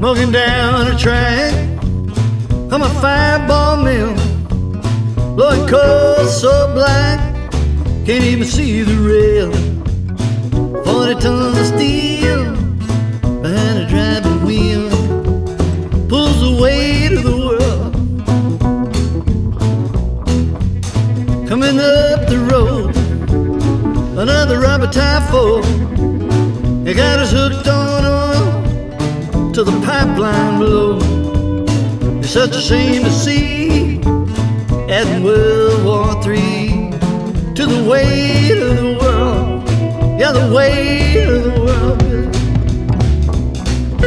smoking down a track. I'm a fireball mill, blowing coal so black, can't even see the rail. 40 tons of steel behind a driving wheel pulls the weight of the world. Coming up the road, another rubber typhoon. It got us hooked on oil to the pipeline below. It's such a shame to see adding World War III to the weight of the world. Yeah, the weight of the world.